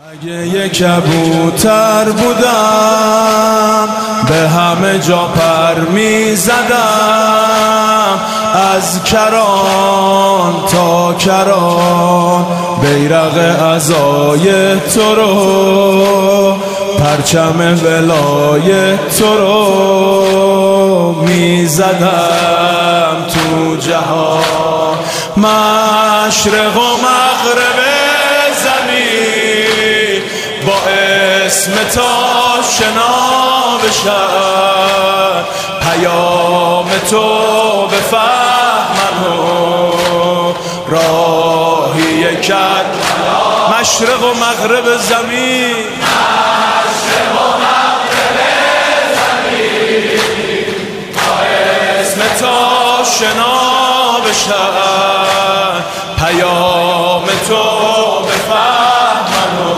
اگه یک کبوتر بودم به همه جا پر می زدم، از کران تا کران بیرق عزای تو رو، پرچم ولایت تو رو می زدم تو جهان. مشرق و مغرب زمین با اسم تا شنا بشن، پیام تو بفهمن و راهی کرد. مشرق و مغرب زمین، مشرق و مغرب زمین با اسم تا شنا بشن، پیام تو بفهمن و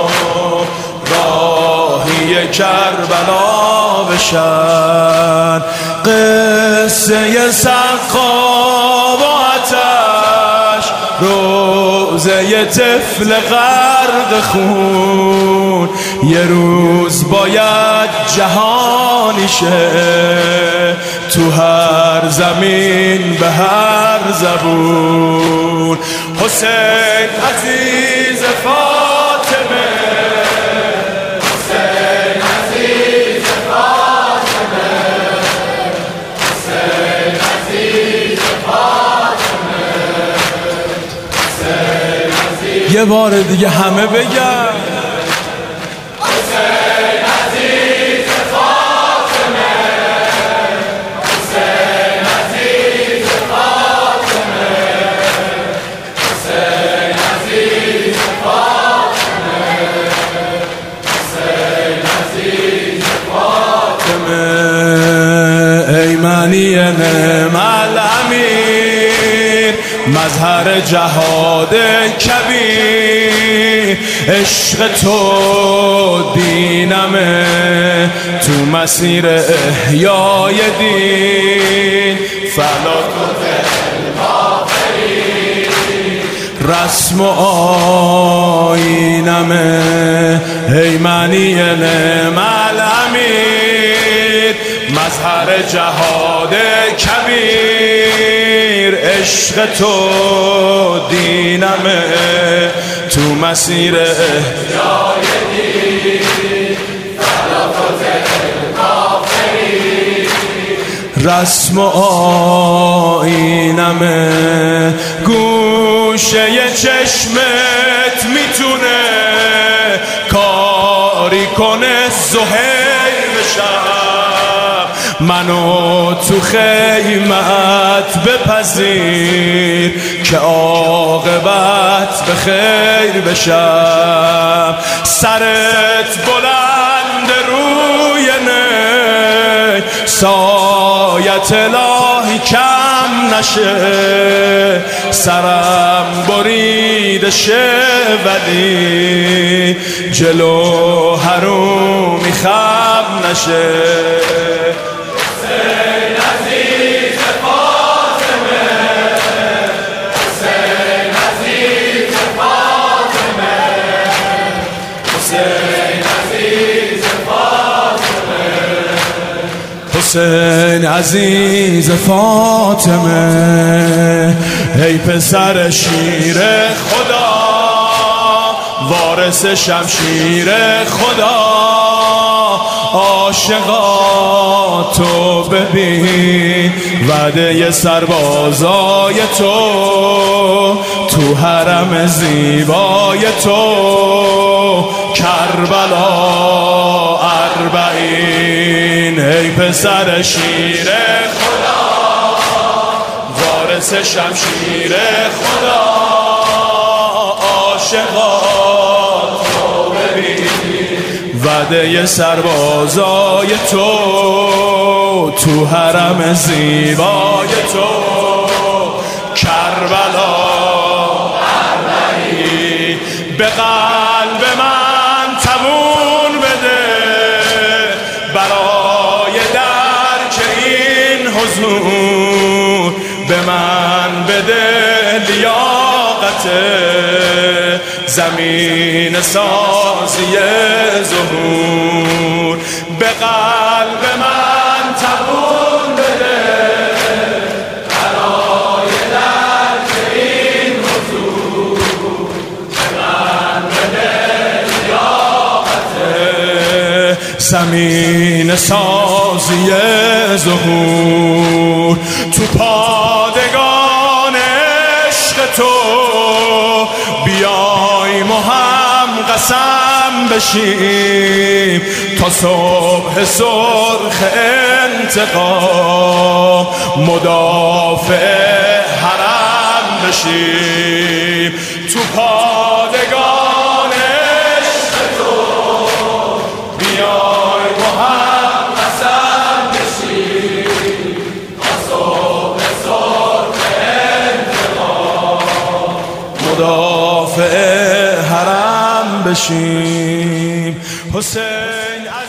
راهی کربلا بشن. قصه سقا و آتش، روزه طفل غرق خون، یه روز باید جهانی شه تو هر زمین به هر زبون. حسین عزیز فاطمه، حسین عزیز فاطمه، حسین عزیز فاطمه، حسین عزیز. یه بار دیگه همه بگن حسین عزیز فاطمه، حسین عزیز فاطمه، حسین عزیز فاطمه، حسین عزیز فاطمه. ای معنی نعم الامیر، مظهر جهاد کبیر، عشق تو دینمه تو مسیر احیای دین. فلا تطع الکافرین، رسم و آیینمه. ای معنی نعم الامیر، مظهر جهاد کبیر، عشق تو دینمه تو مسیر احیای دین. فلا تطع الکافرین، رسم و آیینمه. گوشه چشمت میتونه کاری کنه زهیر بشم، منو تو خیمت بپذیر که عاقبت به خیر بشم. سرت بلند روی نی، سایت الهی کم نشه، سرم بریده شه ولی جلو حرومی خم نشه. حسین عزیز فاطمه، حسین عزیز فاطمه، حسین عزیز فاطمه، حسین عزیز فاطمه. ای پسر شیر خدا، وارث شمشیر خدا، عاشقا تو ببین وعده سربازای تو حرم زیبای تو. کربلا اربعین، ای پسر شیر خدا، وارث شمشیر خدا، عاشقا تو ببین وعده سربازای تو حرم زیبای تو. کربلا اربعین، به قلب من تمون بده برای درک این حضور، به من بده لیاقت زمین سازی ظهور. به قلب من تبون بده برای درک این حضور. به من بده لیاقت زمین سازی ظهور. تو پادگان عشق تو بیایم و هم قسم بشیم تا صبح سرخ انتقام مدافع حرم بشیم. تو پادگان عشق تو بیایم و هم قسم بشیم تا صبح سرخ انتقام مدافع حرم بشیم. حسین